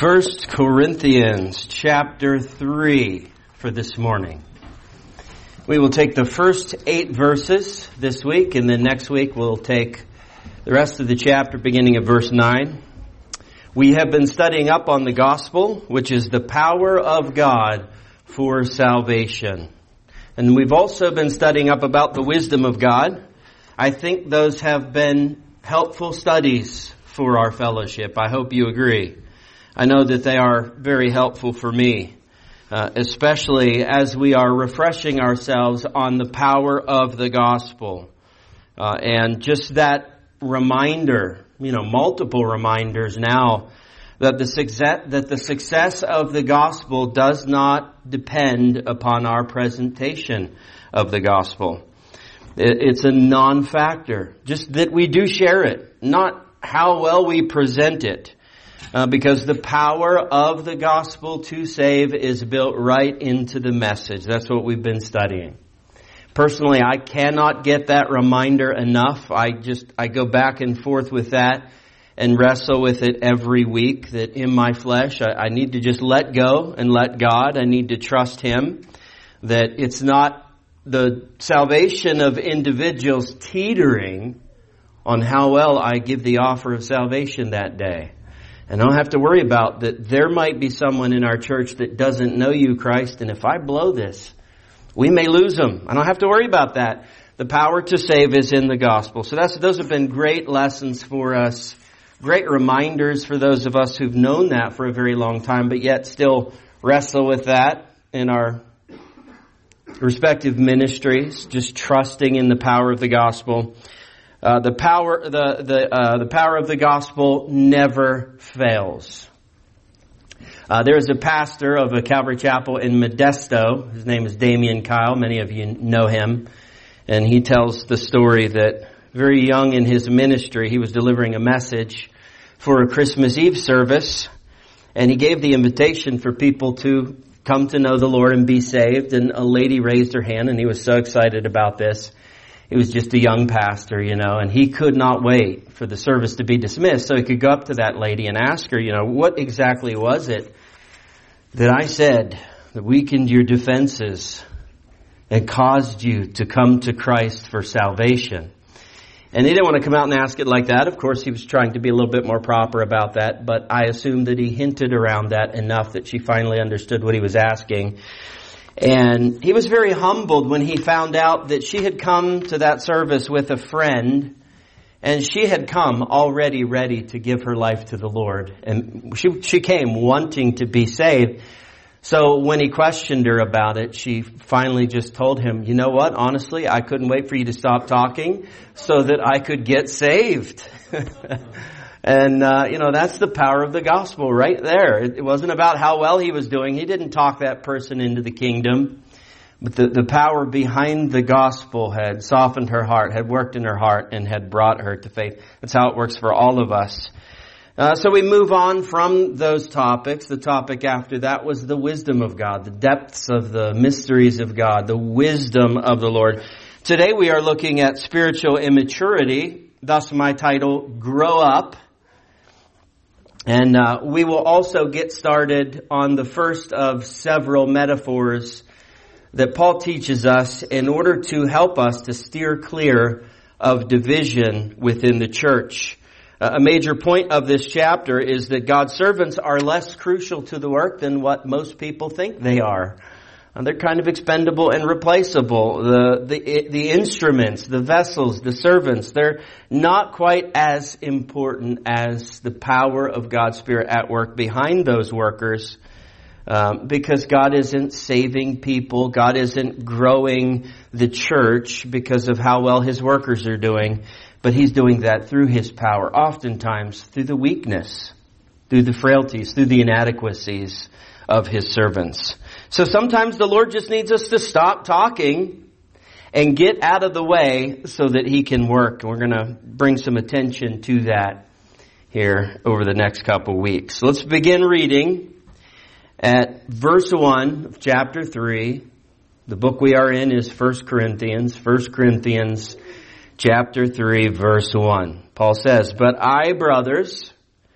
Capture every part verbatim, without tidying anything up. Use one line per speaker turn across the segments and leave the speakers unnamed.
First Corinthians chapter three for this morning. We will take the first eight verses this week, and then next week we'll take the rest of the chapter beginning at verse nine. We have been studying up on the gospel, which is the power of God for salvation. And we've also been studying up about the wisdom of God. I think those have been helpful studies for our fellowship. I hope you agree. I know that they are very helpful for me, uh, especially as we are refreshing ourselves on the power of the gospel. Uh, and just that reminder, you know, multiple reminders now that the success, that the success of the gospel does not depend upon our presentation of the gospel. It, it's a non-factor. Just that we do share it, not how well we present it. Uh, because the power of the gospel to save is built right into the message. That's what we've been studying. Personally, I cannot get that reminder enough. I just, I go back and forth with that and wrestle with it every week, that in my flesh, I, I need to just let go and let God. I need to trust Him. That it's not the salvation of individuals teetering on how well I give the offer of salvation that day. And I don't have to worry about that. There might be someone in our church that doesn't know you, Christ, and if I blow this, we may lose them. I don't have to worry about that. The power to save is in the gospel. So that's, those have been great lessons for us, great reminders for those of us who've known that for a very long time, but yet still wrestle with that in our respective ministries, just trusting in the power of the gospel. Uh, the power, the the uh, the power of the gospel never fails. Uh, there is a pastor of a Calvary Chapel in Modesto. His name is Damian Kyle. Many of you know him, and he tells the story that very young in his ministry, he was delivering a message for a Christmas Eve service, and he gave the invitation for people to come to know the Lord and be saved. And a lady raised her hand, and he was so excited about this. He was just a young pastor, you know, and he could not wait for the service to be dismissed so he could go up to that lady and ask her, you know, what exactly was it that I said that weakened your defenses and caused you to come to Christ for salvation? And he didn't want to come out and ask it like that. Of course, he was trying to be a little bit more proper about that, but I assumed that he hinted around that enough that she finally understood what he was asking. And he was very humbled when he found out that she had come to that service with a friend, and she had come already ready to give her life to the Lord. And she she came wanting to be saved. So when he questioned her about it, she finally just told him, you know what, honestly, I couldn't wait for you to stop talking so that I could get saved. And, uh, you know, that's the power of the gospel right there. It, it wasn't about how well he was doing. He didn't talk that person into the kingdom. But the, the power behind the gospel had softened her heart, had worked in her heart, and had brought her to faith. That's how it works for all of us. Uh, so we move on from those topics. The topic after that was the wisdom of God, the depths of the mysteries of God, the wisdom of the Lord. Today we are looking at spiritual immaturity. Thus my title, Grow Up. And uh, we will also get started on the first of several metaphors that Paul teaches us in order to help us to steer clear of division within the church. Uh, a major point of this chapter is that God's servants are less crucial to the work than what most people think they are. And they're kind of expendable and replaceable. The, the, the instruments, the vessels, the servants, they're not quite as important as the power of God's Spirit at work behind those workers. Um, because God isn't saving people. God isn't growing the church because of how well His workers are doing. But He's doing that through His power, oftentimes through the weakness, through the frailties, through the inadequacies of His servants. So sometimes the Lord just needs us to stop talking and get out of the way so that He can work. We're going to bring some attention to that here over the next couple weeks. So let's begin reading at verse one of chapter three. The book we are in is First Corinthians. First Corinthians chapter three, verse one. Paul says, "But I, brothers,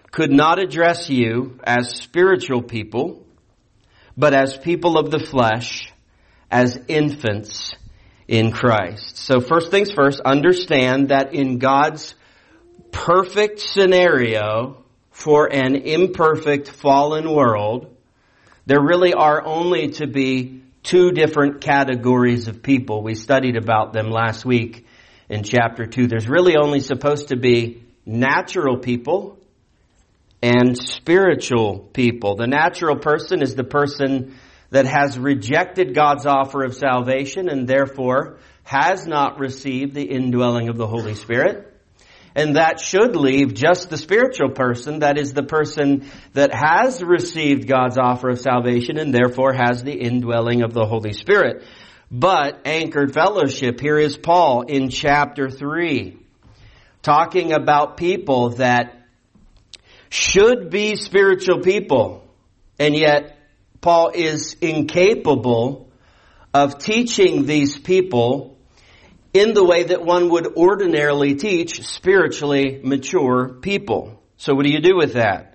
could not address you as spiritual people, but as people of the flesh, as infants in Christ. So first things first, understand that in God's perfect scenario for an imperfect fallen world, there really are only to be two different categories of people. We studied about them last week in chapter two. There's really only supposed to be natural people and spiritual people. The natural person is the person that has rejected God's offer of salvation and therefore has not received the indwelling of the Holy Spirit. And that should leave just the spiritual person, that is the person that has received God's offer of salvation and therefore has the indwelling of the Holy Spirit. But Anchored Fellowship, here is Paul in chapter three, talking about people that should be spiritual people, and yet Paul is incapable of teaching these people in the way that one would ordinarily teach spiritually mature people. So what do you do with that?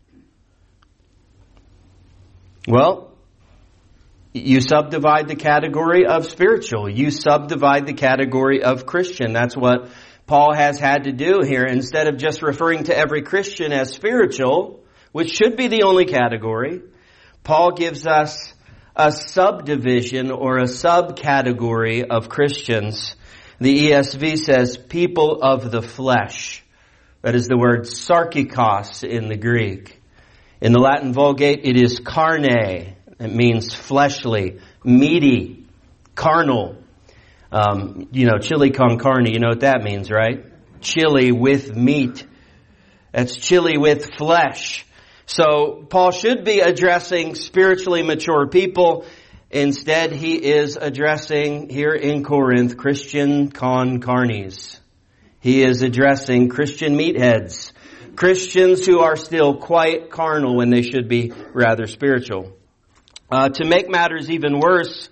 Well, you subdivide the category of spiritual. You subdivide the category of Christian. That's what Paul has had to do here. Instead of just referring to every Christian as spiritual, which should be the only category, Paul gives us a subdivision or a subcategory of Christians. The E S V says people of the flesh. That is the word sarkikos in the Greek. In the Latin Vulgate, it is carne. It means fleshly, meaty, carnal. Um, you know, chili con carne, you know what that means, right? Chili with meat. That's chili with flesh. So Paul should be addressing spiritually mature people. Instead, he is addressing here in Corinth Christian con carnes. He is addressing Christian meatheads. Christians who are still quite carnal when they should be rather spiritual. Uh, to make matters even worse,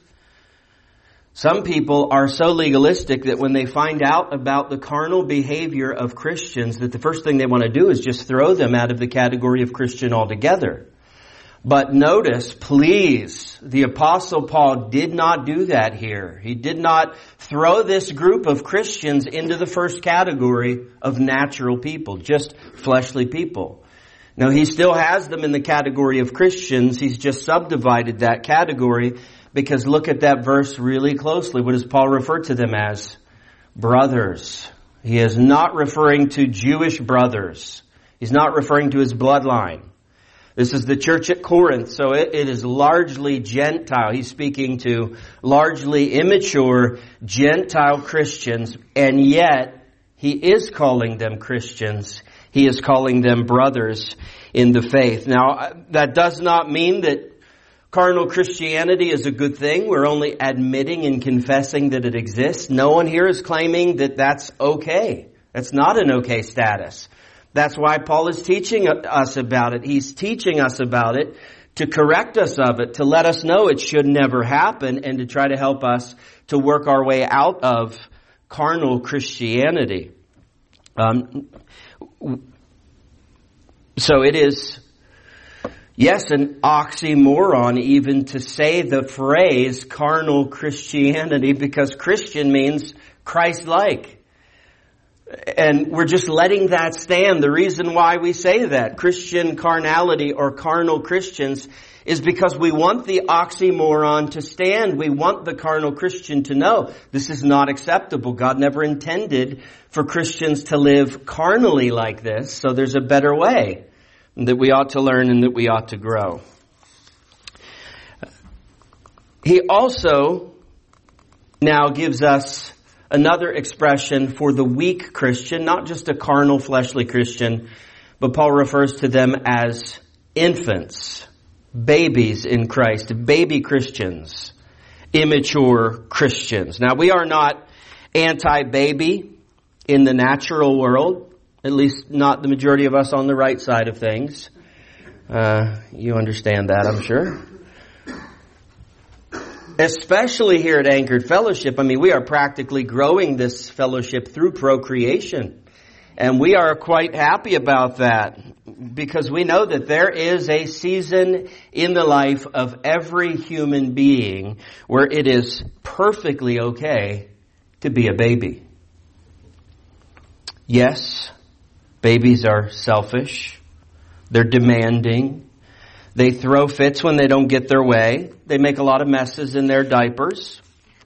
some people are so legalistic that when they find out about the carnal behavior of Christians, that the first thing they want to do is just throw them out of the category of Christian altogether. But notice, please, the Apostle Paul did not do that here. He did not throw this group of Christians into the first category of natural people, just fleshly people. No, he still has them in the category of Christians. He's just subdivided that category. Because look at that verse really closely. What does Paul refer to them as? Brothers. He is not referring to Jewish brothers. He's not referring to his bloodline. This is the church at Corinth, so it, it is largely Gentile. He's speaking to largely immature Gentile Christians, and yet he is calling them Christians. He is calling them brothers in the faith. Now, that does not mean that carnal Christianity is a good thing. We're only admitting and confessing that it exists. No one here is claiming that that's okay. That's not an okay status. That's why Paul is teaching us about it. He's teaching us about it to correct us of it, to let us know it should never happen, and to try to help us to work our way out of carnal Christianity. Um, so it is... Yes, an oxymoron even to say the phrase carnal Christianity, because Christian means Christ-like. And we're just letting that stand. The reason why we say that, Christian carnality or carnal Christians, is because we want the oxymoron to stand. We want the carnal Christian to know this is not acceptable. God never intended for Christians to live carnally like this, so there's a better way that we ought to learn and that we ought to grow. He also now gives us another expression for the weak Christian, not just a carnal, fleshly Christian, but Paul refers to them as infants, babies in Christ, baby Christians, immature Christians. Now, we are not anti-baby in the natural world. At least not the majority of us on the right side of things. Uh, you understand that, I'm sure. Especially here at Anchored Fellowship. I mean, we are practically growing this fellowship through procreation. And we are quite happy about that because we know that there is a season in the life of every human being where it is perfectly okay to be a baby. Yes, babies are selfish. They're demanding. They throw fits when they don't get their way. They make a lot of messes in their diapers.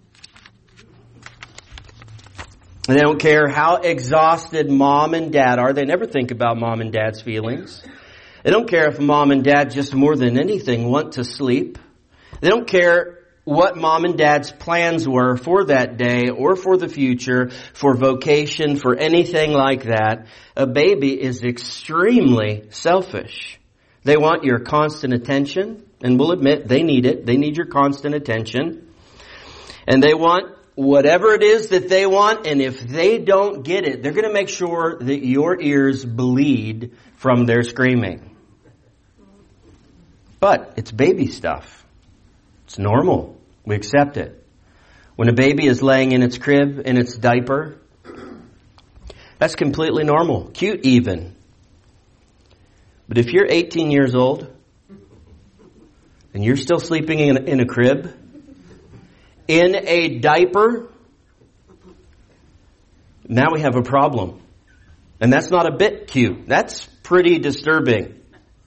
And they don't care how exhausted mom and dad are. They never think about mom and dad's feelings. They don't care if mom and dad just more than anything want to sleep. They don't care what mom and dad's plans were for that day or for the future, for vocation, for anything like that. A baby is extremely selfish. They want your constant attention, and we'll admit they need it. They need your constant attention. And they want whatever it is that they want, and if they don't get it, they're going to make sure that your ears bleed from their screaming. But it's baby stuff. It's normal. We accept it. When a baby is laying in its crib, in its diaper, that's completely normal. Cute even. But if you're eighteen years old, and you're still sleeping in a, in a crib, in a diaper, now we have a problem. And that's not a bit cute. That's pretty disturbing.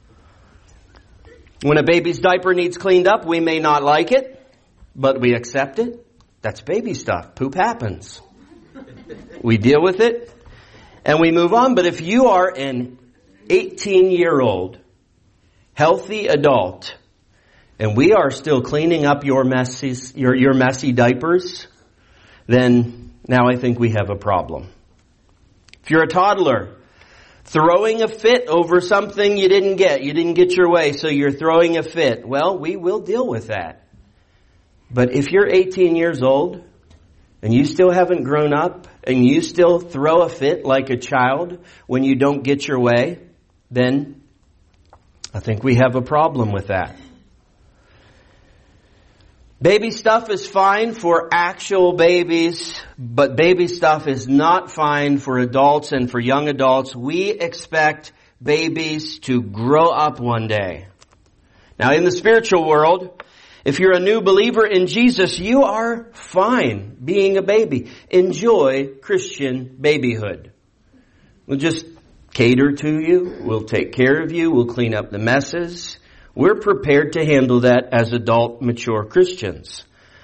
When a baby's diaper needs cleaned up, we may not like it, but we accept it. That's baby stuff. Poop happens. We deal with it, and we move on. But if you are an eighteen-year-old, healthy adult, and we are still cleaning up your messy, your, your messy diapers, then now I think we have a problem. If you're a toddler, throwing a fit over something you didn't get, you didn't get your way, so you're throwing a fit. Well, we will deal with that. But if you're eighteen years old, and you still haven't grown up, and you still throw a fit like a child when you don't get your way, then I think we have a problem with that. Baby stuff is fine for actual babies, but baby stuff is not fine for adults and for young adults. We expect babies to grow up one day. Now, in the spiritual world, if you're a new believer in Jesus, you are fine being a baby. Enjoy Christian babyhood. We'll just cater to you. We'll take care of you. We'll clean up the messes. We're prepared to handle that as adult, mature Christians.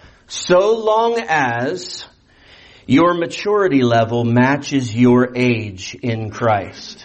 So long as your maturity level matches your age in Christ.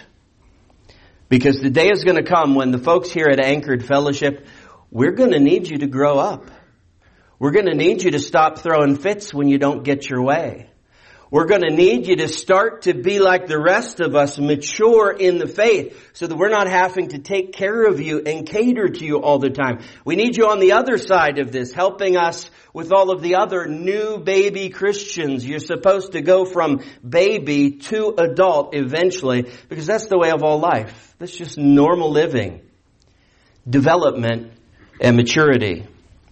Because the day is going to come when the folks here at Anchored Fellowship, we're going to need you to grow up. We're going to need you to stop throwing fits when you don't get your way. We're going to need you to start to be like the rest of us, mature in the faith, so that we're not having to take care of you and cater to you all the time. We need you on the other side of this, helping us with all of the other new baby Christians. You're supposed to go from baby to adult eventually, because that's the way of all life. That's just normal living, development, and maturity.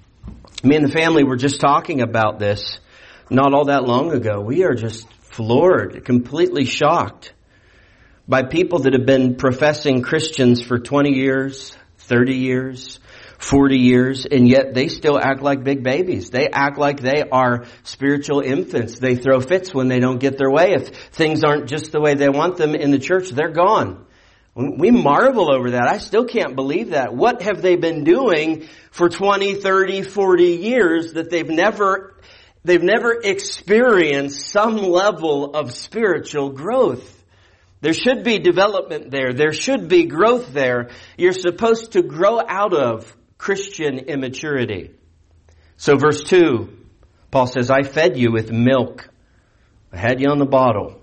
Me and the family were just talking about this not all that long ago. We are just floored, completely shocked by people that have been professing Christians for twenty years, thirty years, forty years, and yet they still act like big babies. They act like they are spiritual infants. They throw fits when they don't get their way. If things aren't just the way they want them in the church, they're gone. We marvel over that. I still can't believe that. What have they been doing for twenty, thirty, forty years that they've never They've never experienced some level of spiritual growth? There should be development there. There should be growth there. You're supposed to grow out of Christian immaturity. So verse two, Paul says, I fed you with milk. I had you on the bottle.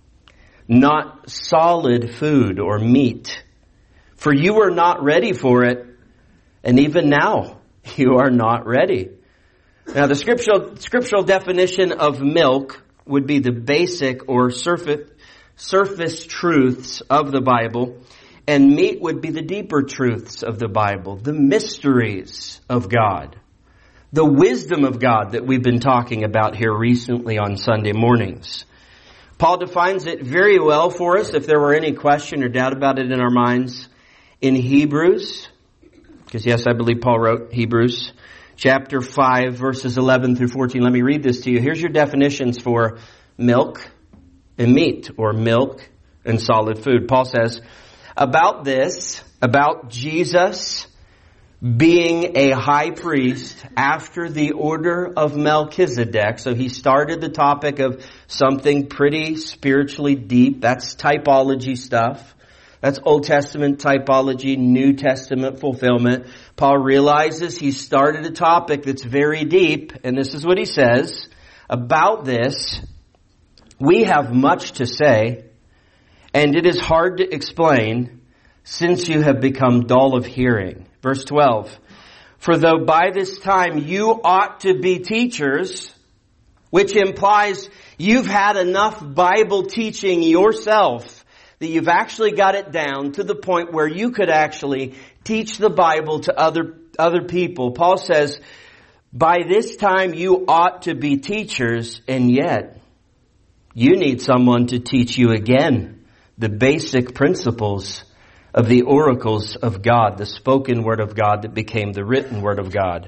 Not solid food or meat. For you were not ready for it. And even now, you are not ready. Now, the scriptural, scriptural definition of milk would be the basic or surface, surface truths of the Bible, and meat would be the deeper truths of the Bible, the mysteries of God, the wisdom of God that we've been talking about here recently on Sunday mornings. Paul defines it very well for us if there were any question or doubt about it in our minds in Hebrews. Because yes, I believe Paul wrote Hebrews chapter five verses eleven through fourteen. Let me read this to you. Here's your definitions for milk and meat, or milk and solid food. Paul says, about this, about Jesus being a high priest after the order of Melchizedek. So he started the topic of something pretty spiritually deep. That's typology stuff. That's Old Testament typology, New Testament fulfillment. Paul realizes he started a topic that's very deep, and this is what he says. About this, we have much to say, and it is hard to explain, since you have become dull of hearing. Verse twelve, for though by this time you ought to be teachers, which implies you've had enough Bible teaching yourself that you've actually got it down to the point where you could actually teach the Bible to other, other people. Paul says, by this time you ought to be teachers, and yet you need someone to teach you again the basic principles of the oracles of God, the spoken word of God that became the written word of God.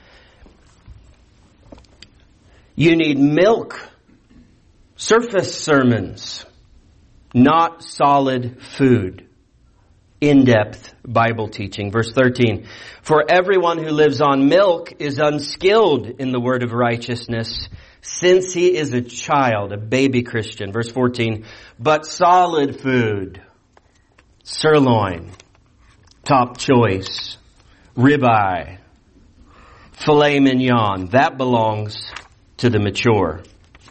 You need milk, surface sermons, not solid food, in-depth Bible teaching. Verse thirteen, for everyone who lives on milk is unskilled in the word of righteousness, since he is a child, a baby Christian. Verse fourteen, but solid food, sirloin, top choice, ribeye, filet mignon, that belongs to the mature.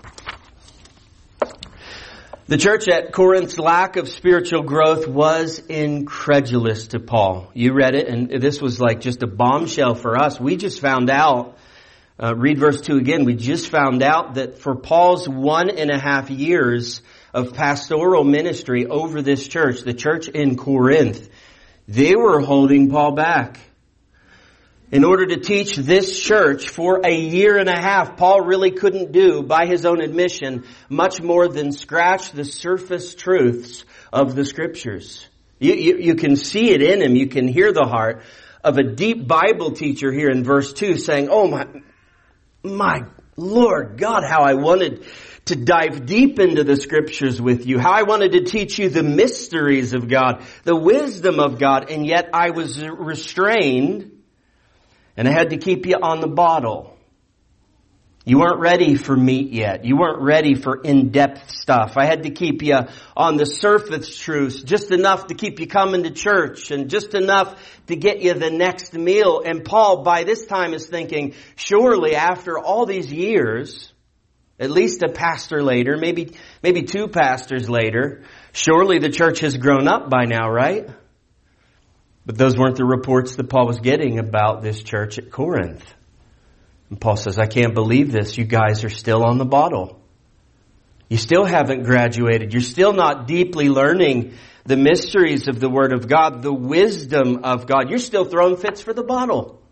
The church at Corinth's lack of spiritual growth was incredulous to Paul. You read it, and this was like just a bombshell for us. We just found out, uh, read verse two again, we just found out that for Paul's one and a half years of pastoral ministry over this church, the church in Corinth, they were holding Paul back. In order to teach this church for a year and a half, Paul really couldn't do, by his own admission, much more than scratch the surface truths of the Scriptures. You, you, you can see it in him. You can hear the heart of a deep Bible teacher here in verse two saying, oh my, my Lord God, how I wanted to dive deep into the Scriptures with you, how I wanted to teach you the mysteries of God, the wisdom of God, and yet I was restrained. And I had to keep you on the bottle. You weren't ready for meat yet. You weren't ready for in-depth stuff. I had to keep you on the surface truths, just enough to keep you coming to church and just enough to get you the next meal. And Paul, by this time, is thinking, surely after all these years, at least a pastor later, maybe, maybe two pastors later, surely the church has grown up by now, right? But those weren't the reports that Paul was getting about this church at Corinth. And Paul says, I can't believe this. You guys are still on the bottle. You still haven't graduated. You're still not deeply learning the mysteries of the Word of God, the wisdom of God. You're still throwing fits for the bottle.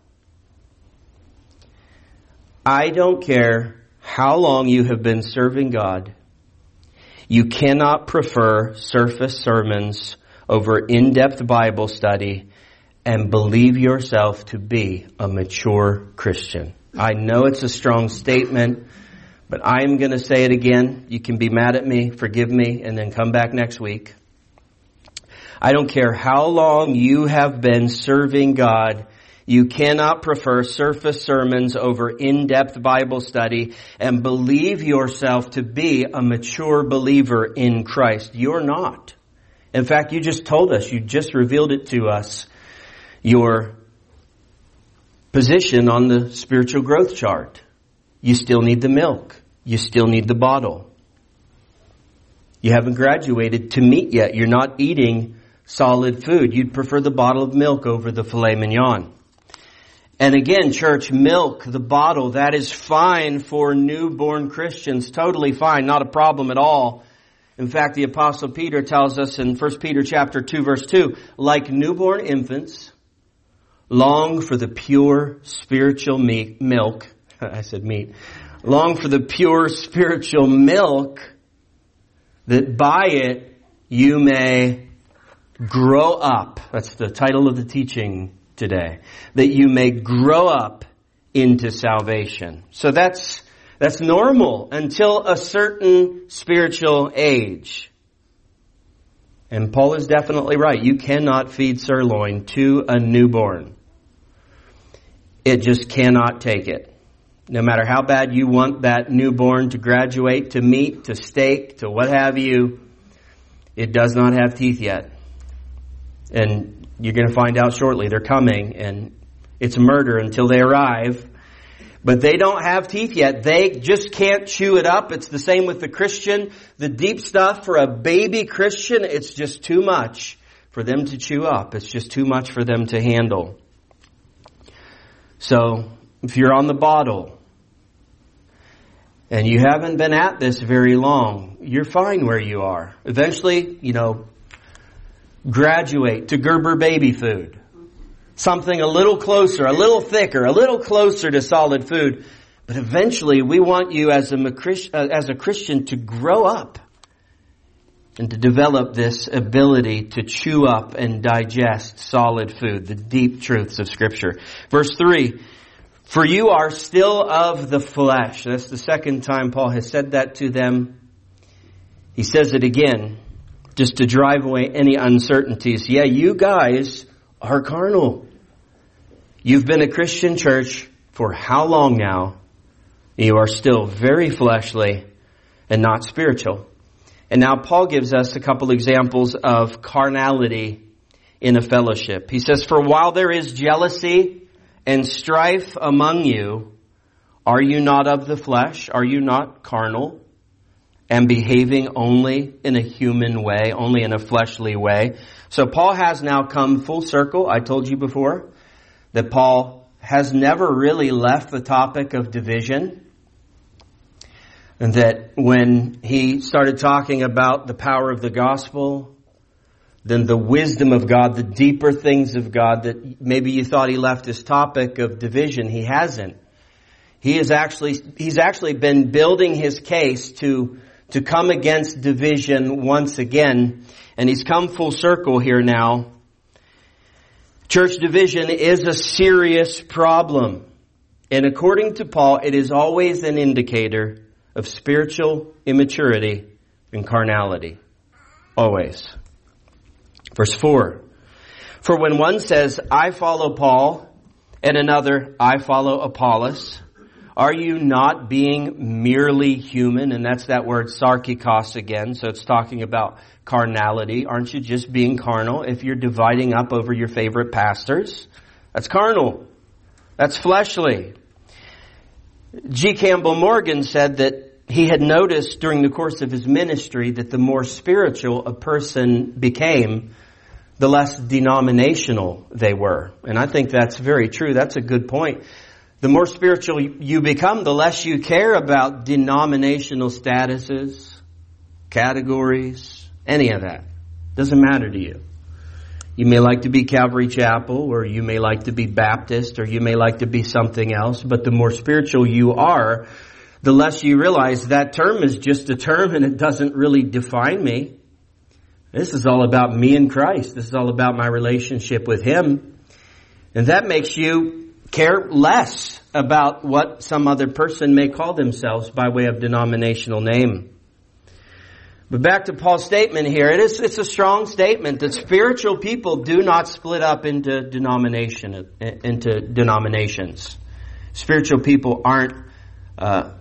I don't care how long you have been serving God. You cannot prefer surface sermons over in-depth Bible study and believe yourself to be a mature Christian. I know it's a strong statement, but I'm going to say it again. You can be mad at me, forgive me, and then come back next week. I don't care how long you have been serving God. You cannot prefer surface sermons over in-depth Bible study and believe yourself to be a mature believer in Christ. You're not. In fact, you just told us, you just revealed it to us, your position on the spiritual growth chart. You still need the milk. You still need the bottle. You haven't graduated to meat yet. You're not eating solid food. You'd prefer the bottle of milk over the filet mignon. And again, church, milk, the bottle, that is fine for newborn Christians. Totally fine. Not a problem at all. In fact, the Apostle Peter tells us in First Peter chapter two, verse two, like newborn infants, long for the pure spiritual meat, milk. I said meat. Long for the pure spiritual milk, that by it you may grow up. That's the title of the teaching today. That you may grow up into salvation. So that's that's normal until a certain spiritual age. And Paul is definitely right. You cannot feed sirloin to a newborn. It just cannot take it. No matter how bad you want that newborn to graduate to meat, to steak, to what have you, it does not have teeth yet. And you're going to find out shortly. They're coming, and it's murder until they arrive. But they don't have teeth yet. They just can't chew it up. It's the same with the Christian. The deep stuff for a baby Christian, it's just too much for them to chew up. It's just too much for them to handle. So, if you're on the bottle, and you haven't been at this very long, you're fine where you are. Eventually, you know, graduate to Gerber baby food. Something a little closer, a little thicker, a little closer to solid food. But eventually we want you as a, as a Christian to grow up and to develop this ability to chew up and digest solid food, the deep truths of Scripture. Verse three, for you are still of the flesh. That's the second time Paul has said that to them. He says it again, just to drive away any uncertainties. Yeah, you guys are carnal. You've been a Christian church for how long now? You are still very fleshly and not spiritual. And now Paul gives us a couple examples of carnality in a fellowship. He says, for while there is jealousy and strife among you, are you not of the flesh? Are you not carnal and behaving only in a human way, only in a fleshly way? So Paul has now come full circle. I told you before that Paul has never really left the topic of division. And that when he started talking about the power of the gospel, then the wisdom of God, the deeper things of God, that maybe you thought he left this topic of division. He hasn't. He is actually, he's actually been building his case to, to come against division once again. And he's come full circle here now. Church division is a serious problem. And according to Paul, it is always an indicator of spiritual immaturity and carnality. Always. Verse four. For when one says, I follow Paul, and another, I follow Apollos, are you not being merely human? And that's that word sarkikos again. So it's talking about carnality. Aren't you just being carnal if you're dividing up over your favorite pastors? That's carnal. That's fleshly. G. Campbell Morgan said that he had noticed during the course of his ministry that the more spiritual a person became, the less denominational they were. And I think that's very true. That's a good point. The more spiritual you become, the less you care about denominational statuses, categories, any of that. Doesn't matter to you. You may like to be Calvary Chapel, or you may like to be Baptist, or you may like to be something else, but the more spiritual you are, the less you realize that term is just a term and it doesn't really define me. This is all about me and Christ. This is all about my relationship with Him. And that makes you care less about what some other person may call themselves by way of denominational name. But back to Paul's statement here. It is, it's a strong statement that spiritual people do not split up into denomination, into denominations. Spiritual people aren't uh,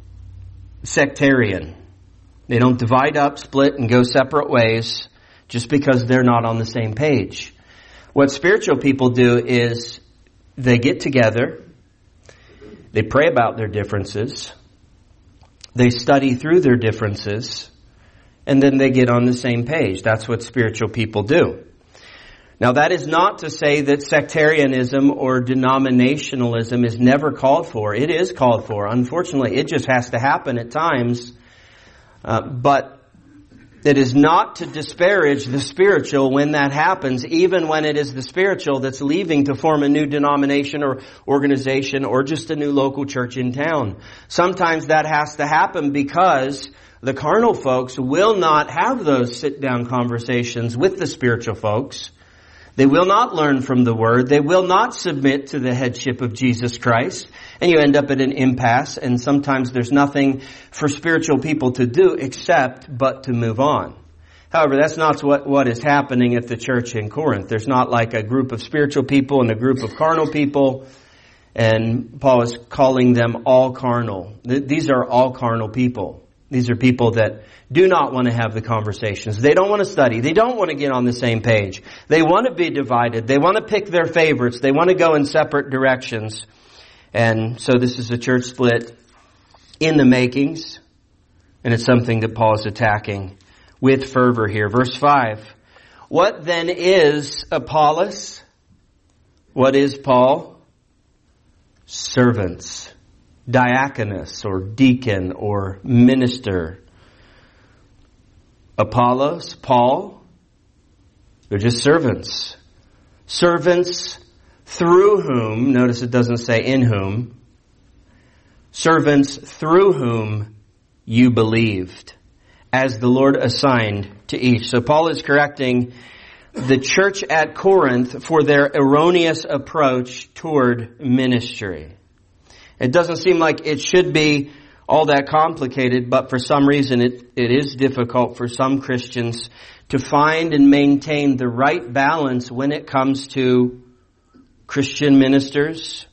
sectarian. They don't divide up, split, and go separate ways just because they're not on the same page. What spiritual people do is they get together, they pray about their differences, they study through their differences, and then they get on the same page. That's what spiritual people do. Now, that is not to say that sectarianism or denominationalism is never called for. It is called for. Unfortunately, it just has to happen at times. Uh, but it is not to disparage the spiritual when that happens, even when it is the spiritual that's leaving to form a new denomination or organization or just a new local church in town. Sometimes that has to happen because The carnal folks will not have those sit-down conversations with the spiritual folks. They will not learn from the Word. They will not submit to the headship of Jesus Christ. And you end up at an impasse, and sometimes there's nothing for spiritual people to do except but to move on. However, that's not what, what is happening at the church in Corinth. There's not like a group of spiritual people and a group of carnal people. And Paul is calling them all carnal. These are all carnal people. These are people that do not want to have the conversations. They don't want to study. They don't want to get on the same page. They want to be divided. They want to pick their favorites. They want to go in separate directions. And so this is a church split in the makings. And it's something that Paul is attacking with fervor here. Verse five. What then is Apollos? What is Paul? Servants. Diaconus or deacon or minister. Apollos, Paul, they're just servants. Servants through whom, notice it doesn't say in whom, servants through whom you believed, as the Lord assigned to each. So Paul is correcting the church at Corinth for their erroneous approach toward ministry. It doesn't seem like it should be all that complicated, but for some reason it, it is difficult for some Christians to find and maintain the right balance when it comes to Christian ministers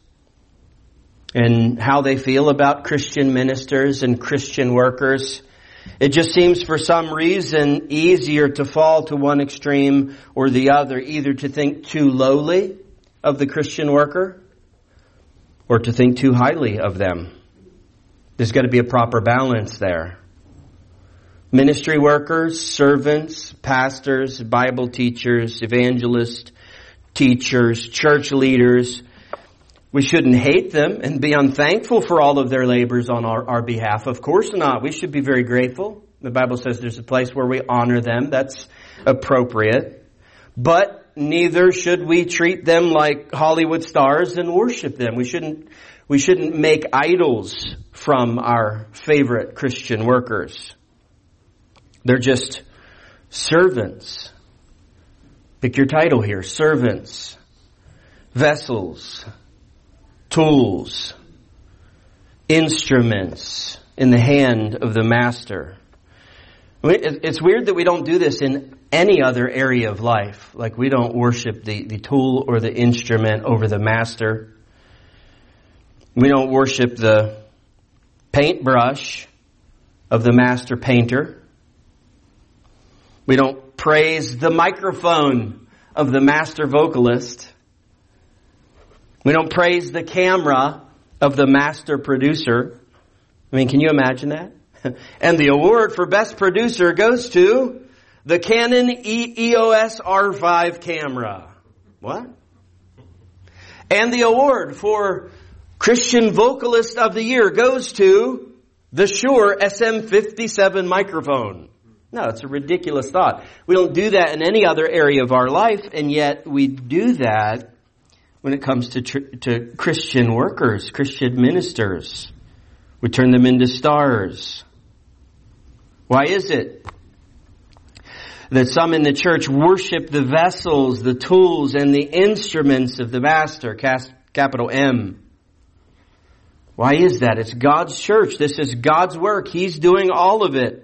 and how they feel about Christian ministers and Christian workers. It just seems for some reason easier to fall to one extreme or the other, either to think too lowly of the Christian worker or to think too highly of them. There's got to be a proper balance there. Ministry workers, servants, pastors, Bible teachers, evangelists, teachers, church leaders. We shouldn't hate them and be unthankful for all of their labors on our, our behalf. Of course not. We should be very grateful. The Bible says there's a place where we honor them. That's appropriate. But neither should we treat them like Hollywood stars and worship them. We shouldn't, we shouldn't make idols from our favorite Christian workers. They're just servants. Pick your title here. Servants. Vessels. Tools. Instruments in the hand of the master. It's weird that we don't do this in any other area of life. Like we don't worship the, the tool or the instrument over the master. We don't worship the paintbrush of the master painter. We don't praise the microphone of the master vocalist. We don't praise the camera of the master producer. I mean, can you imagine that? And the award for best producer goes to the Canon e- EOS R five camera. What? And the award for Christian vocalist of the year goes to the Shure S M fifty-seven microphone. No, it's a ridiculous thought. We don't do that in any other area of our life, and yet we do that when it comes to tr- to Christian workers, Christian ministers. We turn them into stars. Why is it that some in the church worship the vessels, the tools, and the instruments of the master, capital M? Why is that? It's God's church. This is God's work. He's doing all of it.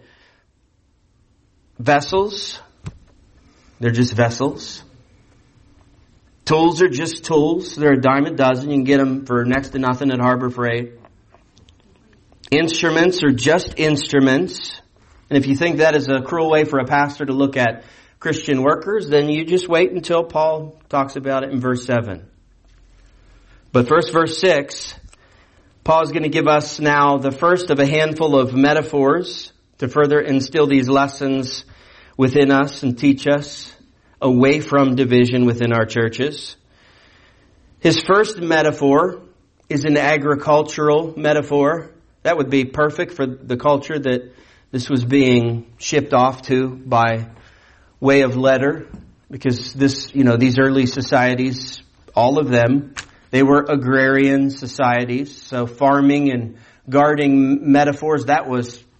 Vessels, they're just vessels. Tools are just tools. They're a dime a dozen. You can get them for next to nothing at Harbor Freight. Instruments are just instruments. And if you think that is a cruel way for a pastor to look at Christian workers, then you just wait until Paul talks about it in verse seven. But first, verse six, Paul is going to give us now the first of a handful of metaphors to further instill these lessons within us and teach us away from division within our churches. His first metaphor is an agricultural metaphor. That would be perfect for the culture that this was being shipped off to by way of letter, because this, you know, these early societies, all of them, they were agrarian societies. So farming and guarding metaphors, that was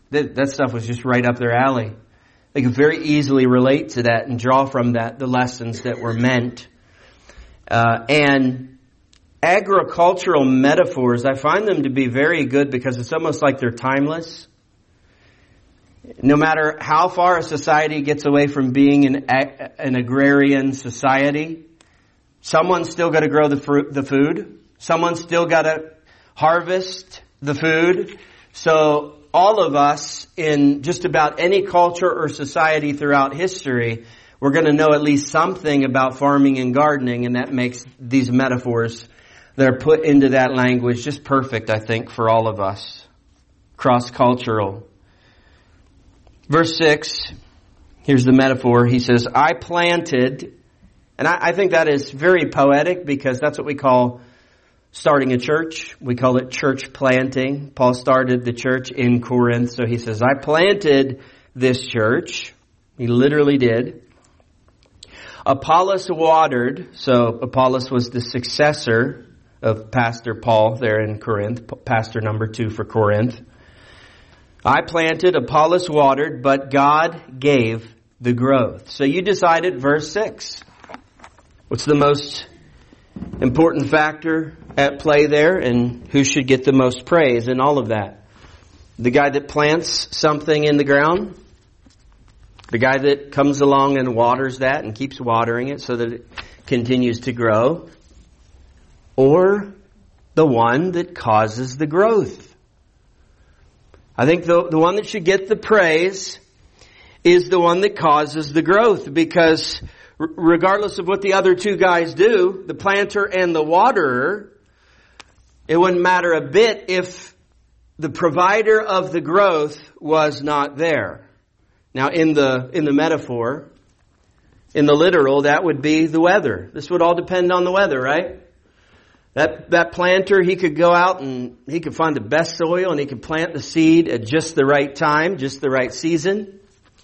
That, that stuff was just right up their alley. They could very easily relate to that and draw from that the lessons that were meant. Uh, and agricultural metaphors, I find them to be very good because it's almost like they're timeless. No matter how far a society gets away from being an, an agrarian society, someone's still got to grow the fruit, the food. Someone's still got to harvest the food. So all of us in just about any culture or society throughout history, we're going to know at least something about farming and gardening, and that makes these metaphors that are put into that language just perfect, I think, for all of us. Cross-cultural. Verse six, here's the metaphor. He says, I planted, and I, I think that is very poetic because that's what we call starting a church. We call it church planting. Paul started the church in Corinth, so he says, I planted this church. He literally did. Apollos watered, so Apollos was the successor of Pastor Paul there in Corinth, pastor number two for Corinth. I planted, Apollos watered, but God gave the growth. So you decided, verse six. What's the most important factor at play there, and who should get the most praise in all of that? The guy that plants something in the ground? The guy that comes along and waters that and keeps watering it so that it continues to grow? Or the one that causes the growth? I think the, the one that should get the praise is the one that causes the growth, because r- regardless of what the other two guys do, the planter and the waterer, it wouldn't matter a bit if the provider of the growth was not there. Now in the, in the metaphor, in the literal, that would be the weather. This would all depend on the weather, right? That, that planter, he could go out and he could find the best soil and he could plant the seed at just the right time, just the right season.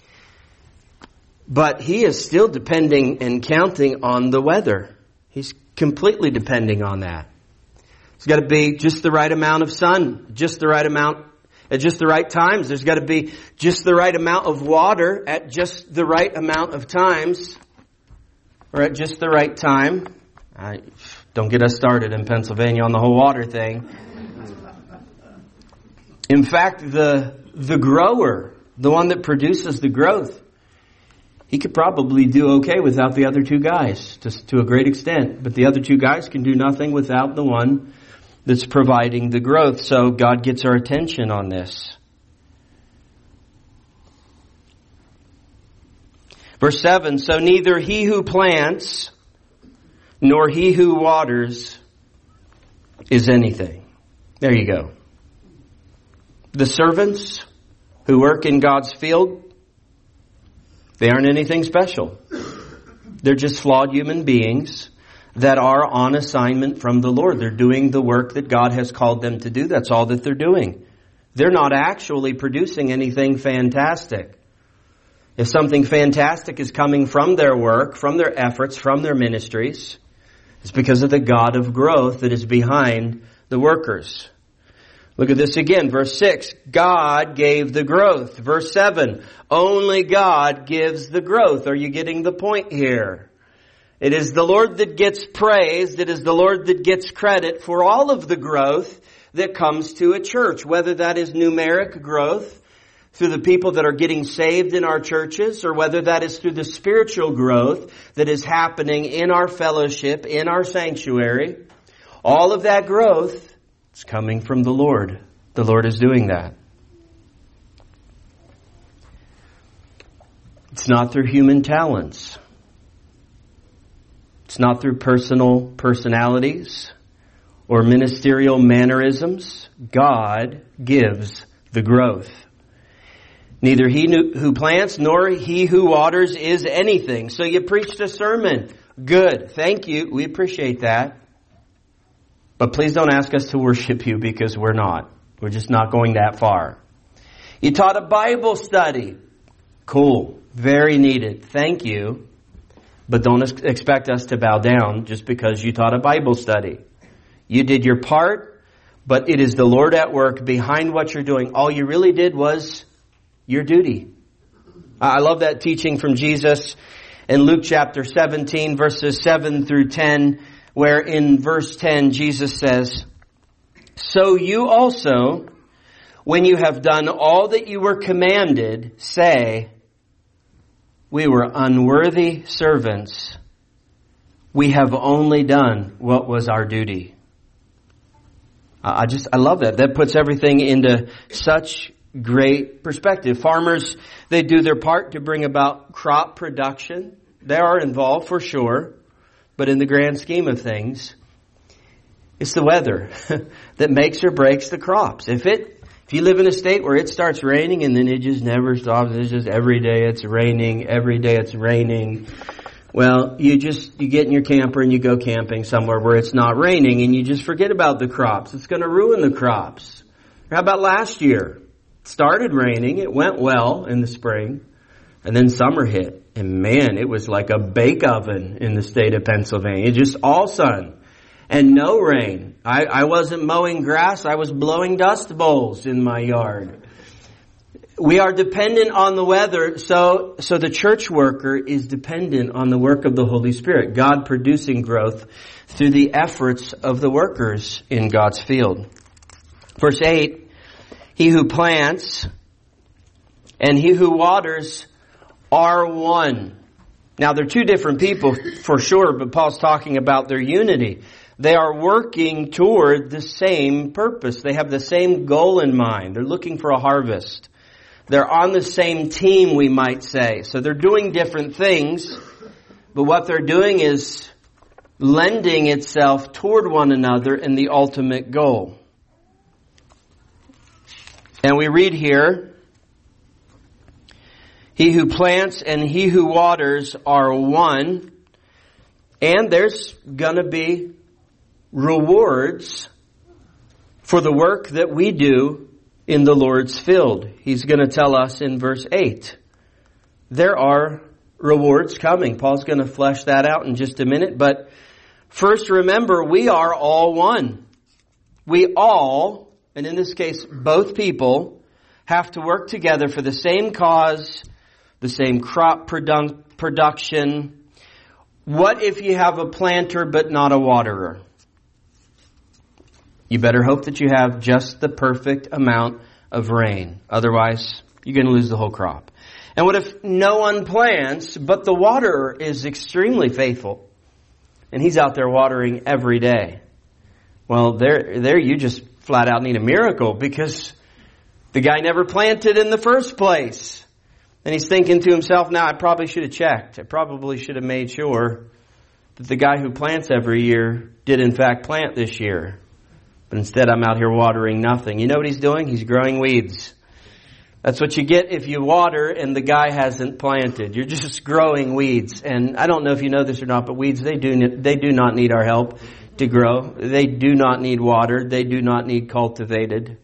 But he is still depending and counting on the weather. He's completely depending on that. It's got to be just the right amount of sun, just the right amount, at just the right times. There's got to be just the right amount of water at just the right amount of times, or at just the right time. I, don't get us started in Pennsylvania on the whole water thing. In fact, the the grower, the one that produces the growth, he could probably do okay without the other two guys, just to a great extent. But the other two guys can do nothing without the one that's providing the growth. So God gets our attention on this. Verse seven, so neither he who plants nor he who waters is anything. There you go. The servants who work in God's field, they aren't anything special. They're just flawed human beings that are on assignment from the Lord. They're doing the work that God has called them to do. That's all that they're doing. They're not actually producing anything fantastic. If something fantastic is coming from their work, from their efforts, from their ministries, it's because of the God of growth that is behind the workers. Look at this again. Verse six, God gave the growth. Verse seven, only God gives the growth. Are you getting the point here? It is the Lord that gets praised. It is the Lord that gets credit for all of the growth that comes to a church, whether that is numeric growth through the people that are getting saved in our churches, or whether that is through the spiritual growth that is happening in our fellowship, in our sanctuary. All of that growth is coming from the Lord. The Lord is doing that. It's not through human talents. It's not through personal personalities or ministerial mannerisms. God gives the growth. Neither he who plants nor he who waters is anything. So you preached a sermon. Good. Thank you. We appreciate that. But please don't ask us to worship you, because we're not. We're just not going that far. You taught a Bible study. Cool. Very needed. Thank you. But don't expect us to bow down just because you taught a Bible study. You did your part, but it is the Lord at work behind what you're doing. All you really did was your duty. I love that teaching from Jesus in Luke chapter seventeen, verses seven through ten, where in verse ten, Jesus says, "So you also, when you have done all that you were commanded, say, we were unworthy servants. We have only done what was our duty." I just, I love that. That puts everything into such great perspective. Farmers, they do their part to bring about crop production. They are involved for sure. But in the grand scheme of things, it's the weather that makes or breaks the crops. If it, if you live in a state where it starts raining and then it just never stops, it's just every day it's raining, every day it's raining. Well, you just, you get in your camper and you go camping somewhere where it's not raining and you just forget about the crops. It's going to ruin the crops. How about last year? It started raining. It went well in the spring. And then summer hit. And man, it was like a bake oven in the state of Pennsylvania. Just all sun and no rain. I, I wasn't mowing grass. I was blowing dust bowls in my yard. We are dependent on the weather, so so the church worker is dependent on the work of the Holy Spirit, God producing growth through the efforts of the workers in God's field. Verse eight, he who plants and he who waters are one. Now they're two different people for sure, but Paul's talking about their unity. They are working toward the same purpose. They have the same goal in mind. They're looking for a harvest. They're on the same team, we might say. So they're doing different things, but what they're doing is lending itself toward one another in the ultimate goal. And we read here, he who plants and he who waters are one, and there's gonna be rewards for the work that we do in the Lord's field. He's going to tell us in verse eight. There are rewards coming. Paul's going to flesh that out in just a minute. But first remember, we are all one. We all, and in this case both people, have to work together for the same cause, the same crop produ- production. What if you have a planter but not a waterer? You better hope that you have just the perfect amount of rain. Otherwise, you're going to lose the whole crop. And what if no one plants, but the waterer is extremely faithful, and he's out there watering every day? Well, there, there you just flat out need a miracle, because the guy never planted in the first place. And he's thinking to himself, now I probably should have checked. I probably should have made sure that the guy who plants every year did in fact plant this year. But instead I'm out here watering nothing. You know what he's doing? He's growing weeds. That's what you get if you water and the guy hasn't planted. You're just growing weeds. And I don't know if you know this or not, but weeds, they do, they do not need our help to grow. They do not need watered. They do not need cultivated.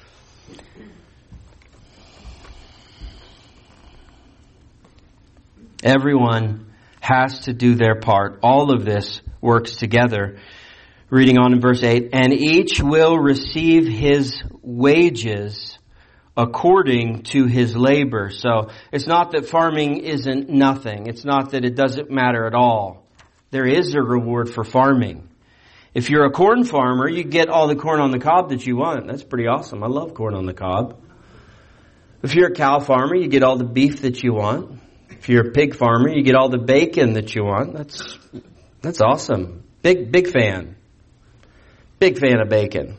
Everyone has to do their part. All of this works together. Reading on in verse eight, and each will receive his wages according to his labor. So it's not that farming isn't nothing. It's not that it doesn't matter at all. There is a reward for farming. If you're a corn farmer, you get all the corn on the cob that you want. That's pretty awesome. I love corn on the cob. If you're a cow farmer, you get all the beef that you want. If you're a pig farmer, you get all the bacon that you want. That's that's awesome. Big, big fan. Big fan of bacon.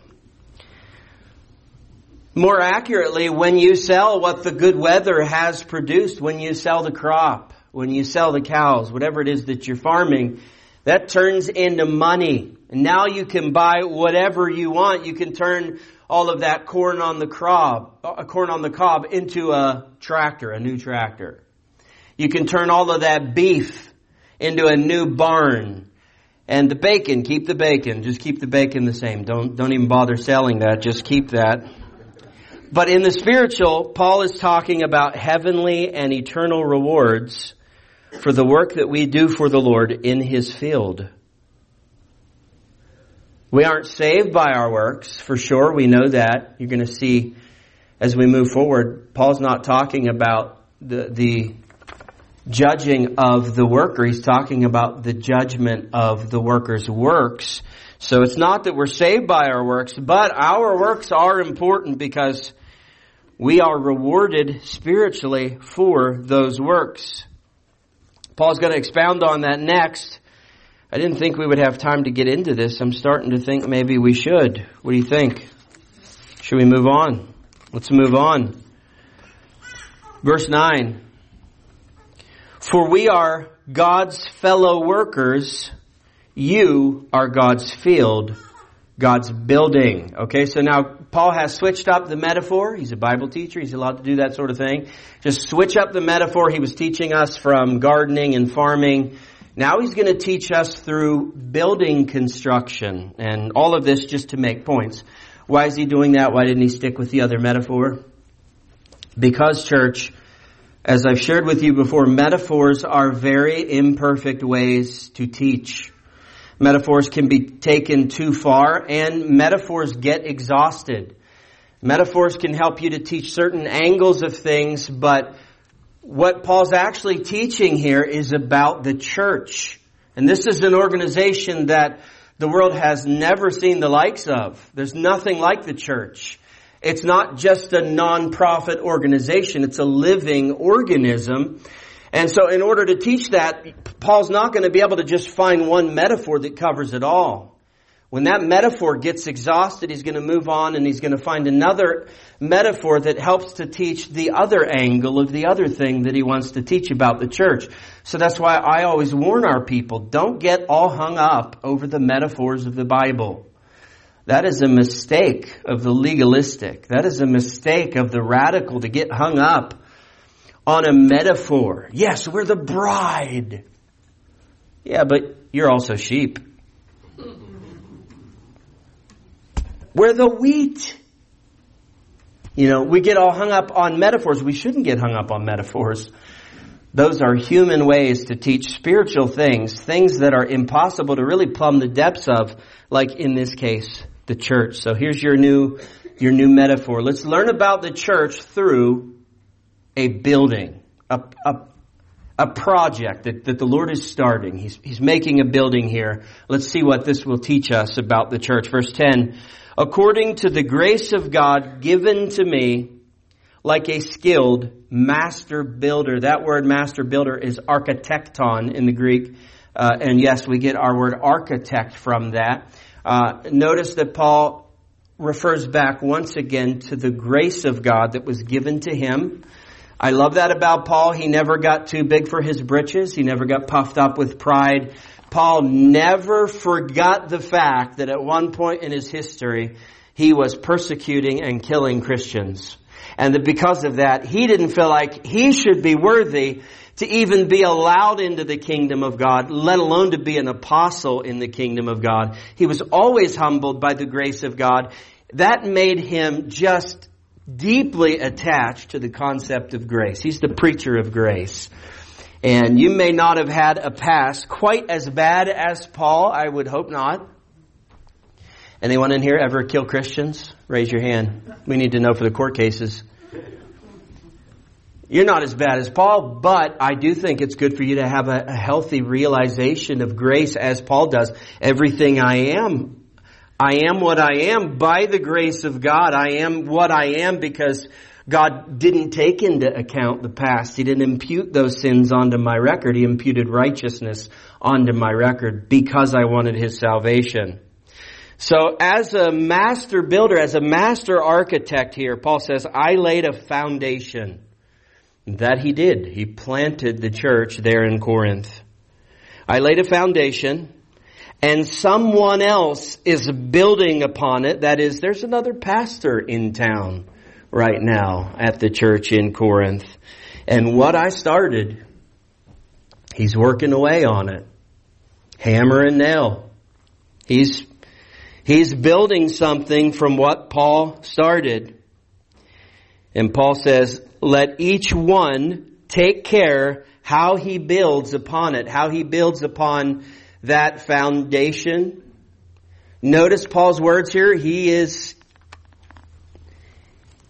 More accurately, when you sell what the good weather has produced, when you sell the crop, when you sell the cows, whatever it is that you're farming, that turns into money. And now you can buy whatever you want. You can turn all of that corn on the cob, uh, corn on the cob into a tractor, a new tractor. You can turn all of that beef into a new barn. And the bacon, keep the bacon. Just keep the bacon the same. Don't, don't even bother selling that. Just keep that. But in the spiritual, Paul is talking about heavenly and eternal rewards for the work that we do for the Lord in His field. We aren't saved by our works, for sure. We know that. You're going to see as we move forward, Paul's not talking about the, the judging of the worker. He's talking about the judgment of the worker's works. So it's not that we're saved by our works, but our works are important because we are rewarded spiritually for those works. Paul's going to expound on that next. I didn't think we would have time to get into this. I'm starting to think maybe we should. What do you think? Should we move on? Let's move on. Verse nine. For we are God's fellow workers. You are God's field, God's building. Okay, so now Paul has switched up the metaphor. He's a Bible teacher. He's allowed to do that sort of thing. Just switch up the metaphor. He was teaching us from gardening and farming. Now he's going to teach us through building construction. And all of this just to make points. Why is he doing that? Why didn't he stick with the other metaphor? Because, church, as I've shared with you before, metaphors are very imperfect ways to teach. Metaphors can be taken too far, and metaphors get exhausted. Metaphors can help you to teach certain angles of things, but what Paul's actually teaching here is about the church. And this is an organization that the world has never seen the likes of. There's nothing like the church. It's not just a non-profit organization. It's a living organism. And so in order to teach that, Paul's not going to be able to just find one metaphor that covers it all. When that metaphor gets exhausted, he's going to move on and he's going to find another metaphor that helps to teach the other angle of the other thing that he wants to teach about the church. So that's why I always warn our people, don't get all hung up over the metaphors of the Bible. That is a mistake of the legalistic. That is a mistake of the radical to get hung up on a metaphor. Yes, we're the bride. Yeah, but you're also sheep. We're the wheat. You know, we get all hung up on metaphors. We shouldn't get hung up on metaphors. Those are human ways to teach spiritual things, things that are impossible to really plumb the depths of, like in this case, the church. So here's your new, your new metaphor. Let's learn about the church through a building, a, a, a project that, that the Lord is starting. He's, he's making a building here. Let's see what this will teach us about the church. Verse ten, according to the grace of God given to me, like a skilled master builder. That word master builder is architecton in the Greek. Uh, and yes, we get our word architect from that. Uh, notice that Paul refers back once again to the grace of God that was given to him. I love that about Paul. He never got too big for his britches. He never got puffed up with pride. Paul never forgot the fact that at one point in his history, he was persecuting and killing Christians. And that because of that, he didn't feel like he should be worthy to even be allowed into the kingdom of God, let alone to be an apostle in the kingdom of God. He was always humbled by the grace of God. That made him just deeply attached to the concept of grace. He's the preacher of grace. And you may not have had a past quite as bad as Paul. I would hope not. Anyone in here ever kill Christians? Raise your hand. We need to know for the court cases. You're not as bad as Paul, but I do think it's good for you to have a, a healthy realization of grace as Paul does. Everything I am, I am what I am by the grace of God. I am what I am because God didn't take into account the past. He didn't impute those sins onto my record. He imputed righteousness onto my record because I wanted His salvation. So as a master builder, as a master architect here, Paul says, I laid a foundation. That he did. He planted the church there in Corinth. I laid a foundation, and someone else is building upon it. That is, there's another pastor in town right now at the church in Corinth. And what I started, he's working away on it. Hammer and nail. He's He's building something from what Paul started. And Paul says, let each one take care how he builds upon it, how he builds upon that foundation. Notice Paul's words here. He is,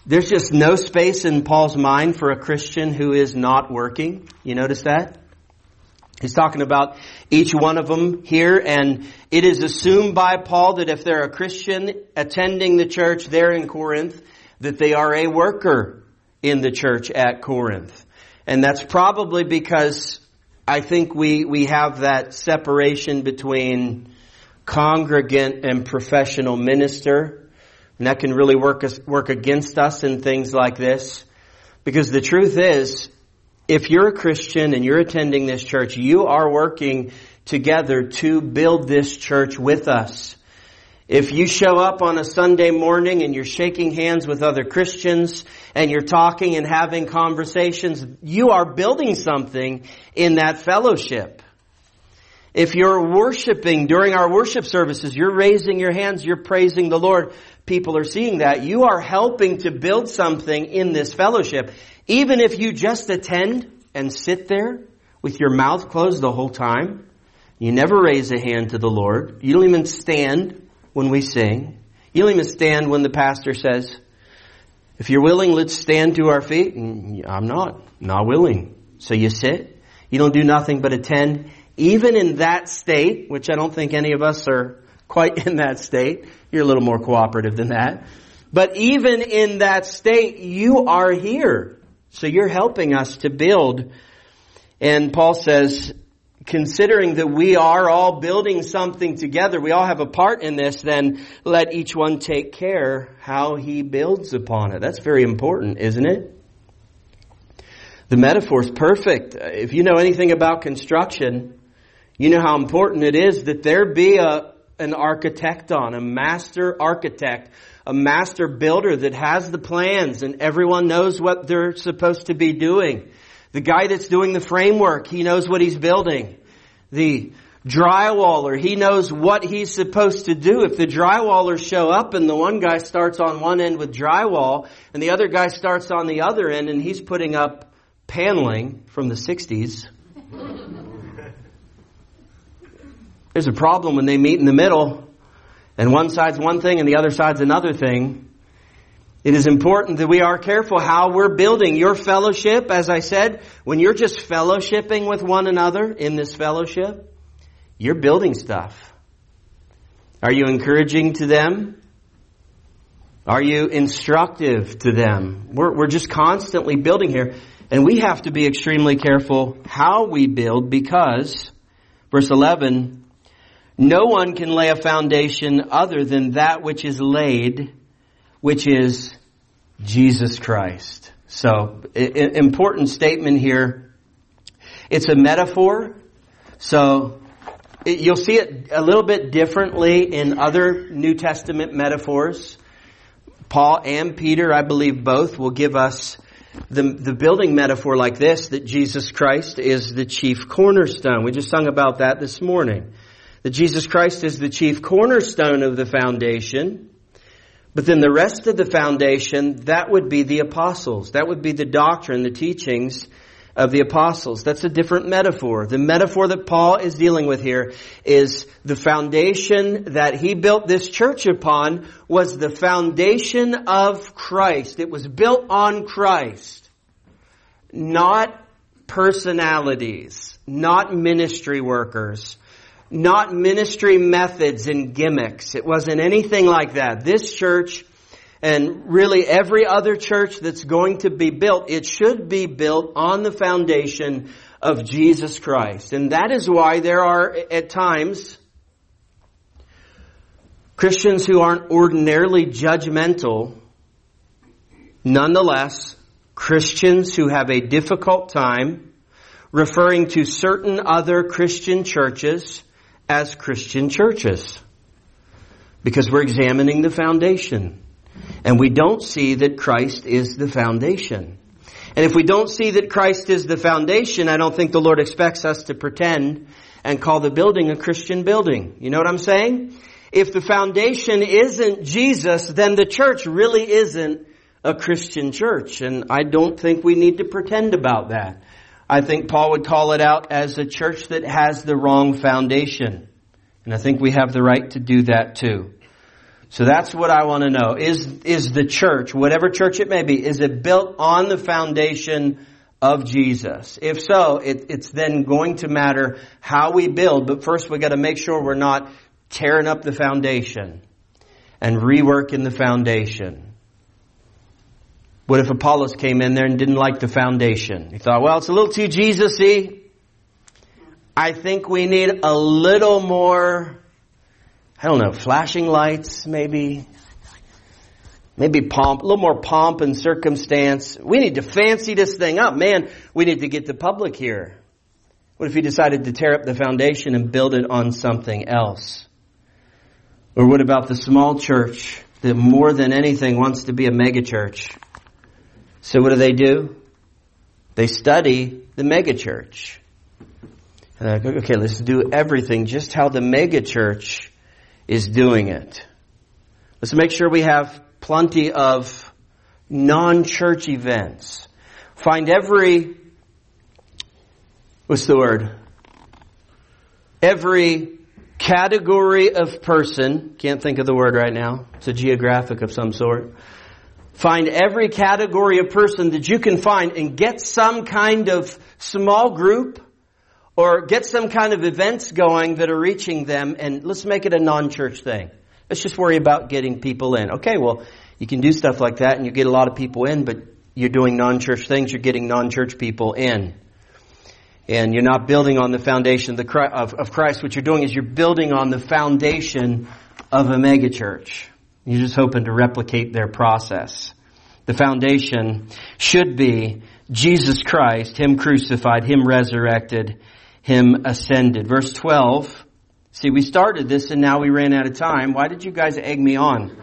There's just no space in Paul's mind for a Christian who is not working. You notice that? He's talking about each one of them here, and it is assumed by Paul that if they're a Christian attending the church there in Corinth, that they are a worker in the church at Corinth. And that's probably because I think we, we have that separation between congregant and professional minister. And that can really work us, work against us in things like this. Because the truth is, if you're a Christian and you're attending this church, you are working together to build this church with us. If you show up on a Sunday morning and you're shaking hands with other Christians and you're talking and having conversations, you are building something in that fellowship. If you're worshiping during our worship services, you're raising your hands, you're praising the Lord, people are seeing that. You are helping to build something in this fellowship. Even if you just attend and sit there with your mouth closed the whole time, you never raise a hand to the Lord. You don't even stand when we sing. You don't even stand when the pastor says, if you're willing, let's stand to our feet. And I'm not, not willing. So you sit. You don't do nothing but attend. Even in that state, which I don't think any of us are quite in that state. You're a little more cooperative than that. But even in that state, you are here. So you're helping us to build. And Paul says, considering that we are all building something together, we all have a part in this, then let each one take care how he builds upon it. That's very important, isn't it? The metaphor is perfect. If you know anything about construction, you know how important it is that there be a an architect on, a master architect, a master builder that has the plans and everyone knows what they're supposed to be doing. The guy that's doing the framework, he knows what he's building. The drywaller, he knows what he's supposed to do. If the drywallers show up and the one guy starts on one end with drywall and the other guy starts on the other end and he's putting up paneling from the sixties, there's a problem when they meet in the middle and one side's one thing and the other side's another thing. It is important that we are careful how we're building your fellowship. As I said, when you're just fellowshipping with one another in this fellowship, you're building stuff. Are you encouraging to them? Are you instructive to them? We're, we're just constantly building here. And we have to be extremely careful how we build because, verse eleven, no one can lay a foundation other than that which is laid, which is Jesus Christ. So, I- important statement here. It's a metaphor. So, it, you'll see it a little bit differently in other New Testament metaphors. Paul and Peter, I believe both, will give us the, the building metaphor like this, that Jesus Christ is the chief cornerstone. We just sung about that this morning. That Jesus Christ is the chief cornerstone of the foundation. But then the rest of the foundation, that would be the apostles. That would be the doctrine, the teachings of the apostles. That's a different metaphor. The metaphor that Paul is dealing with here is the foundation that he built this church upon was the foundation of Christ. It was built on Christ. Not personalities, not ministry workers, not ministry methods and gimmicks. It wasn't anything like that. This church, and really every other church that's going to be built, it should be built on the foundation of Jesus Christ. And that is why there are, at times, Christians who aren't ordinarily judgmental, nonetheless, Christians who have a difficult time referring to certain other Christian churches as Christian churches. Because we're examining the foundation. And we don't see that Christ is the foundation. And if we don't see that Christ is the foundation, I don't think the Lord expects us to pretend and call the building a Christian building. You know what I'm saying? If the foundation isn't Jesus, then the church really isn't a Christian church. And I don't think we need to pretend about that. I think Paul would call it out as a church that has the wrong foundation. And I think we have the right to do that too. So that's what I want to know. Is, is the church, whatever church it may be, is it built on the foundation of Jesus? If so, it, it's then going to matter how we build. But first we got to make sure we're not tearing up the foundation and reworking the foundation. What if Apollos came in there and didn't like the foundation? He thought, well, it's a little too Jesus-y. I think we need a little more, I don't know, flashing lights, maybe. Maybe pomp, a little more pomp and circumstance. We need to fancy this thing up. Man, we need to get the public here. What if he decided to tear up the foundation and build it on something else? Or what about the small church that more than anything wants to be a megachurch? So what do they do? They study the megachurch. Uh, okay, let's do everything just how the megachurch is doing it. Let's make sure we have plenty of non-church events. Find every, what's the word? Every category of person, can't think of the word right now, it's a geographic of some sort. Find every category of person that you can find and get some kind of small group or get some kind of events going that are reaching them, and let's make it a non-church thing. Let's just worry about getting people in. Okay, well, you can do stuff like that and you get a lot of people in, but you're doing non-church things, you're getting non-church people in. And you're not building on the foundation of, the, of, of Christ. What you're doing is you're building on the foundation of a megachurch. You're just hoping to replicate their process. The foundation should be Jesus Christ, Him crucified, Him resurrected, Him ascended. Verse twelve. See, we started this and now we ran out of time. Why did you guys egg me on?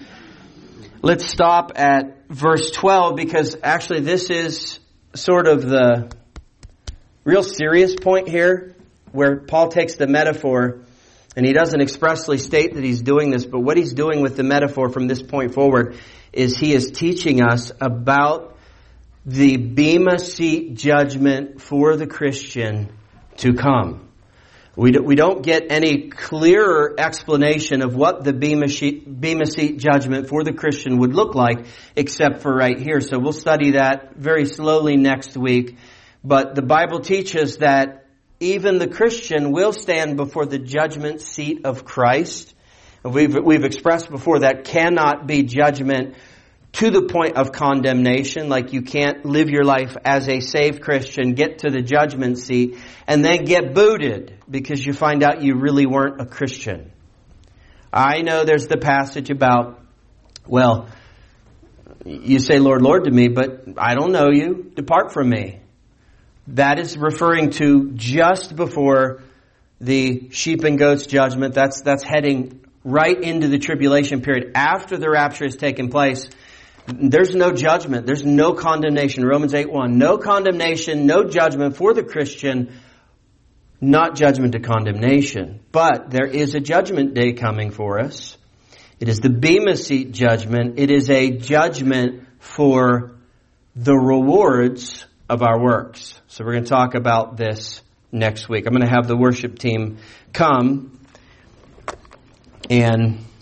Let's stop at verse twelve because actually this is sort of the real serious point here where Paul takes the metaphor and he doesn't expressly state that he's doing this, but what he's doing with the metaphor from this point forward is he is teaching us about the Bema Seat judgment for the Christian to come. We don't get any clearer explanation of what the Bema Seat, Bema Seat judgment for the Christian would look like except for right here. So we'll study that very slowly next week. But the Bible teaches that even the Christian will stand before the judgment seat of Christ. We've, we've expressed before that cannot be judgment to the point of condemnation. Like you can't live your life as a saved Christian, get to the judgment seat, and then get booted because you find out you really weren't a Christian. I know there's the passage about, well, you say, Lord, Lord to me, but I don't know you. Depart from me. That is referring to just before the sheep and goats judgment. That's, that's heading right into the tribulation period. After the rapture has taken place, there's no judgment. There's no condemnation. Romans eight one. No condemnation, no judgment for the Christian. Not judgment to condemnation. But there is a judgment day coming for us. It is the Bema Seat judgment. It is a judgment for the rewards of our works. So we're going to talk about this next week. I'm going to have the worship team come and